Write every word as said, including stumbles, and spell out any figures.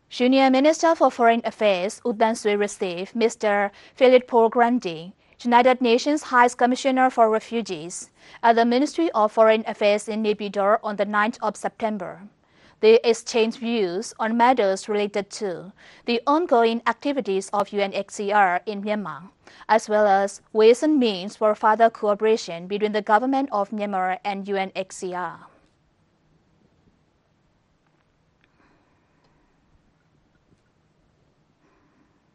Junior Minister for Foreign Affairs U Thanh Sui received Mister Filippo Grandi, United Nations High Commissioner for Refugees, at the Ministry of Foreign Affairs in Naypyidaw on the ninth of September. They exchanged views on matters related to the ongoing activities of U N H C R in Myanmar, as well as ways and means for further cooperation between the government of Myanmar and U N H C R.